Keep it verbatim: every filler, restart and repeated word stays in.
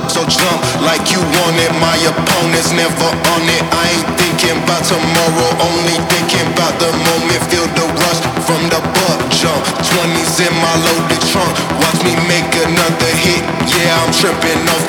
So jump like you want it. My opponent's never on it. I ain't thinking about tomorrow, only thinking about the moment. Feel the rush from the butt jump. Twenties in my loaded trunk. Watch me make another hit. Yeah, I'm tripping off